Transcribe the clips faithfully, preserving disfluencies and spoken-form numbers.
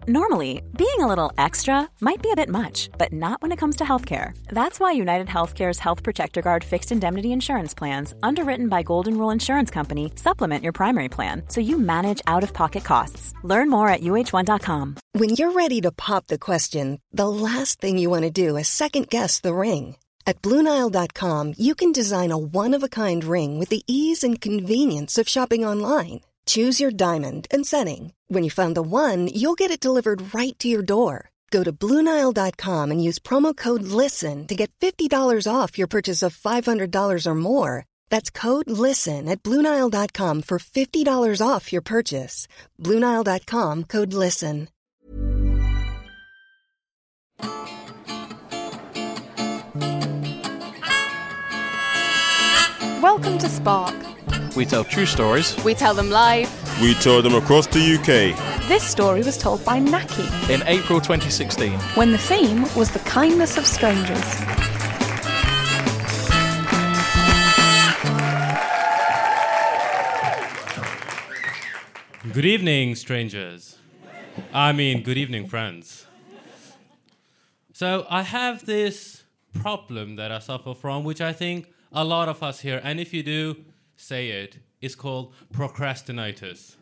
Normally, being a little extra might be a bit much, but not when it comes to healthcare. That's why United Healthcare's Health Protector Guard fixed indemnity insurance plans, underwritten by Golden Rule Insurance Company, supplement your primary plan so you manage out-of-pocket costs. Learn more at U H one dot com. When you're ready to pop the question, the last thing you want to do is second-guess the ring. At Blue Nile dot com, you can design a one-of-a-kind ring with the ease and convenience of shopping online. Choose your diamond and setting. When you find the one, you'll get it delivered right to your door. Go to Blue Nile dot com and use promo code LISTEN to get fifty dollars off your purchase of five hundred dollars or more. That's code LISTEN at Blue Nile dot com for fifty dollars off your purchase. Blue Nile dot com, code LISTEN. Welcome to Spark. We tell true stories. We tell them live. We told them across the U K. This story was told by Naki in April twenty sixteen, when the theme was the kindness of strangers. Good evening, strangers. I mean, good evening, friends. So I have this problem that I suffer from, which I think a lot of us here, and if you do, say it, is called procrastinators.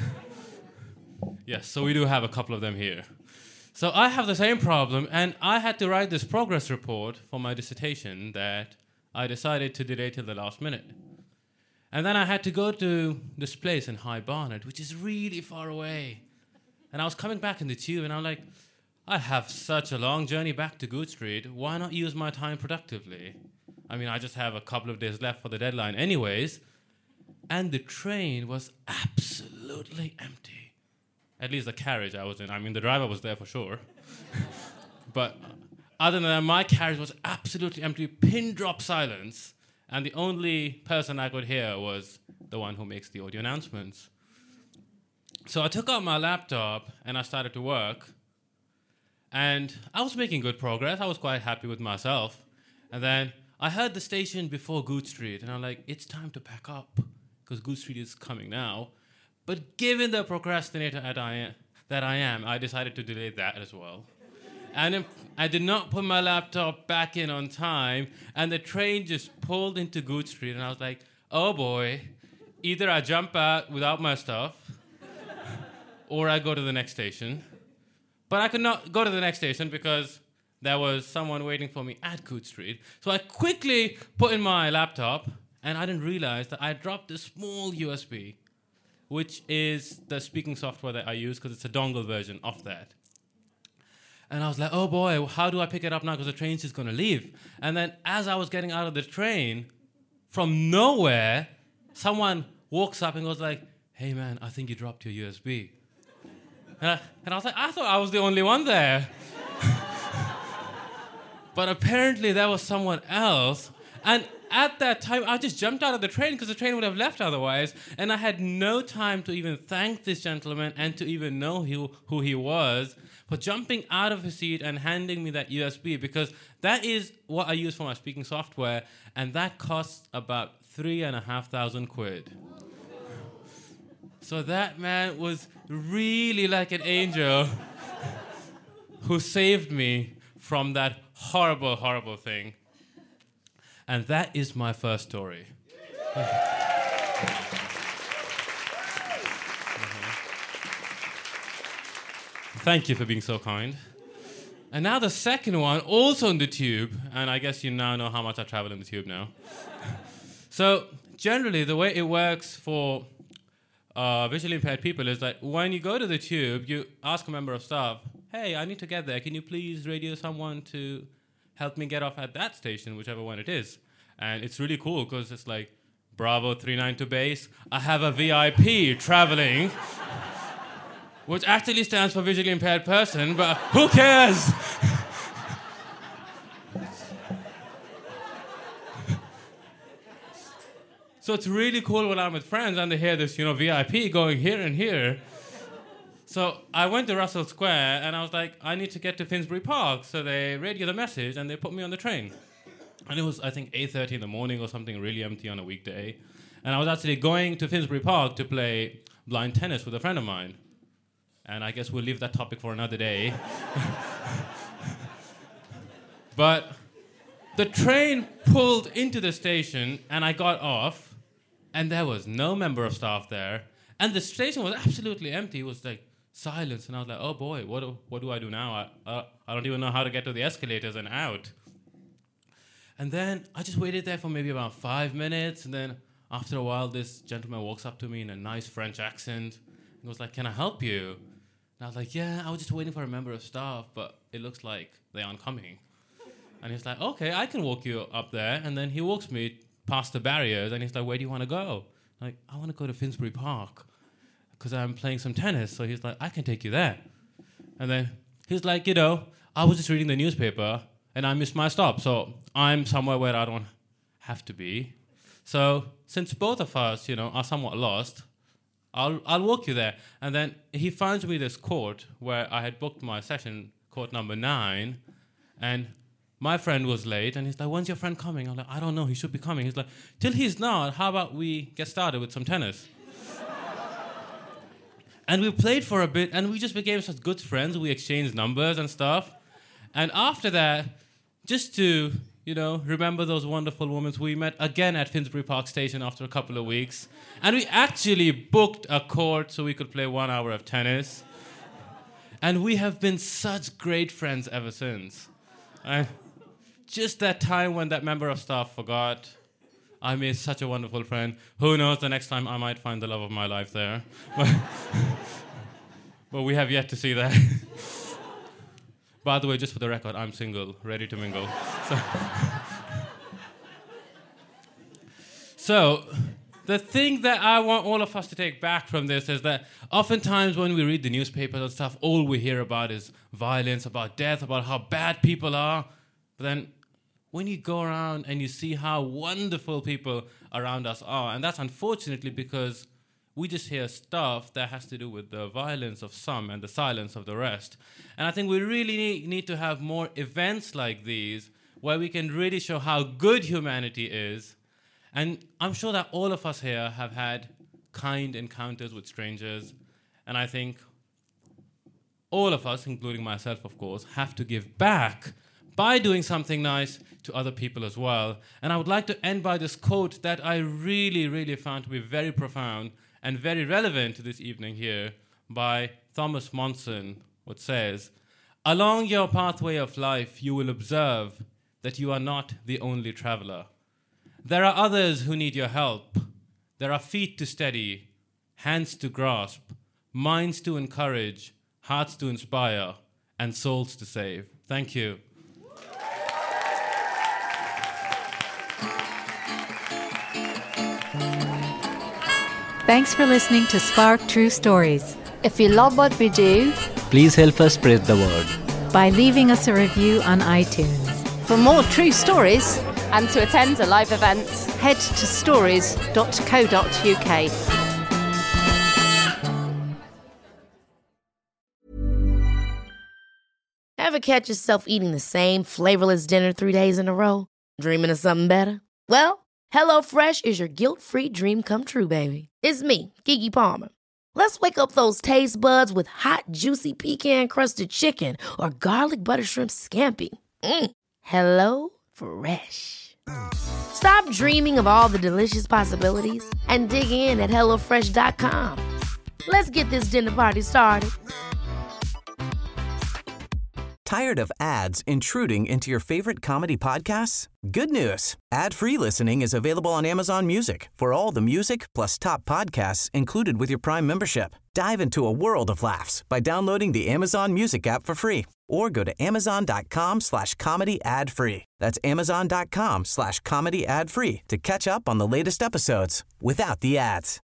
Yes, so we do have a couple of them here. So I have the same problem, and I had to write this progress report for my dissertation that I decided to delay till the last minute. And then I had to go to this place in High Barnet, which is really far away. And I was coming back in the tube, and I'm like, I have such a long journey back to Good Street. Why not use my time productively? I mean, I just have a couple of days left for the deadline anyways. And the train was absolutely empty. At least the carriage I was in. I mean, the driver was there for sure. But other than that, my carriage was absolutely empty, pin drop silence. And the only person I could hear was the one who makes the audio announcements. So I took out my laptop and I started to work. And I was making good progress. I was quite happy with myself. And then I heard the station before Good Street, and I'm like, it's time to pack up, because Good Street is coming now. But given the procrastinator that I am, that I am, I decided to delay that as well. And if I did not put my laptop back in on time, and the train just pulled into Good Street, and I was like, oh boy, either I jump out without my stuff, or I go to the next station. But I could not go to the next station because there was someone waiting for me at Good Street. So I quickly put in my laptop, and I didn't realize that I dropped a small U S B, which is the speaking software that I use because it's a dongle version of that. And I was like, oh boy, how do I pick it up now because the train's just going to leave? And then as I was getting out of the train, from nowhere, someone walks up and goes like, hey man, I think you dropped your U S B. And I, and I was like, I thought I was the only one there. But apparently there was someone else. And at that time, I just jumped out of the train because the train would have left otherwise. And I had no time to even thank this gentleman and to even know who, who he was for jumping out of his seat and handing me that U S B, because that is what I use for my speaking software. And that costs about three and a half thousand quid. So that man was really like an angel who saved me from that horrible, horrible thing. And that is my first story. Thank you for being so kind. And now the second one, also in the tube, and I guess you now know how much I travel in the tube now. So generally, the way it works for uh, visually impaired people is that when you go to the tube, you ask a member of staff, hey, I need to get there. Can you please radio someone to help me get off at that station, whichever one it is? And it's really cool because it's like, Bravo three nine two base, I have a V I P traveling, which actually stands for visually impaired person, but who cares? So it's really cool when I'm with friends and they hear this, you know, V I P going here and here. So I went to Russell Square and I was like, I need to get to Finsbury Park. So they radio the message and they put me on the train. And it was, I think, eight thirty in the morning or something, really empty on a weekday. And I was actually going to Finsbury Park to play blind tennis with a friend of mine. And I guess we'll leave that topic for another day. But the train pulled into the station, and I got off, and there was no member of staff there. And the station was absolutely empty. It was like silence. And I was like, oh boy, what do, what do I do now? I, uh, I don't even know how to get to the escalators and out. And then I just waited there for maybe about five minutes. And then after a while, this gentleman walks up to me in a nice French accent. He was like, can I help you? And I was like, yeah, I was just waiting for a member of staff, but it looks like they aren't coming. And he's like, okay, I can walk you up there. And then he walks me past the barriers, and he's like, where do you want to go? I'm like, I want to go to Finsbury Park because I'm playing some tennis. So he's like, I can take you there. And then he's like, you know, I was just reading the newspaper, and I missed my stop. So I'm somewhere where I don't have to be. So since both of us, you know, are somewhat lost, I'll I'll walk you there. And then he finds me this court where I had booked my session, court number nine, and my friend was late, and he's like, when's your friend coming? I'm like, I don't know, he should be coming. He's like, till he's not, how about we get started with some tennis? And we played for a bit, and we just became such good friends. We exchanged numbers and stuff. And after that, just to, you know, remember those wonderful moments, we met again at Finsbury Park Station after a couple of weeks. And we actually booked a court so we could play one hour of tennis. And we have been such great friends ever since. And just that time when that member of staff forgot, I made such a wonderful friend. Who knows, the next time I might find the love of my life there. But, but we have yet to see that. By the way, just for the record, I'm single, ready to mingle. So, so, the thing that I want all of us to take back from this is that oftentimes when we read the newspapers and stuff, all we hear about is violence, about death, about how bad people are. But then when you go around and you see how wonderful people around us are, and that's unfortunately because we just hear stuff that has to do with the violence of some and the silence of the rest. And I think we really need to have more events like these where we can really show how good humanity is. And I'm sure that all of us here have had kind encounters with strangers. And I think all of us, including myself, of course, have to give back by doing something nice to other people as well. And I would like to end by this quote that I really, really found to be very profound and very relevant to this evening here by Thomas Monson, which says, along your pathway of life, you will observe that you are not the only traveler. There are others who need your help. There are feet to steady, hands to grasp, minds to encourage, hearts to inspire, and souls to save. Thank you. Thanks for listening to Spark True Stories. If you love what we do, please help us spread the word by leaving us a review on iTunes. For more true stories and to attend a live event, head to stories dot co dot uk. Ever catch yourself eating the same flavorless dinner three days in a row? Dreaming of something better? Well, HelloFresh is your guilt-free dream come true, baby. It's me, Keke Palmer. Let's wake up those taste buds with hot, juicy pecan-crusted chicken or garlic butter shrimp scampi. Mm. Hello Fresh. Stop dreaming of all the delicious possibilities and dig in at hello fresh dot com. Let's get this dinner party started. Tired of ads intruding into your favorite comedy podcasts? Good news. Ad-free listening is available on Amazon Music for all the music plus top podcasts included with your Prime membership. Dive into a world of laughs by downloading the Amazon Music app for free or go to amazon.com slash comedy ad free. That's amazon.com slash comedy ad free to catch up on the latest episodes without the ads.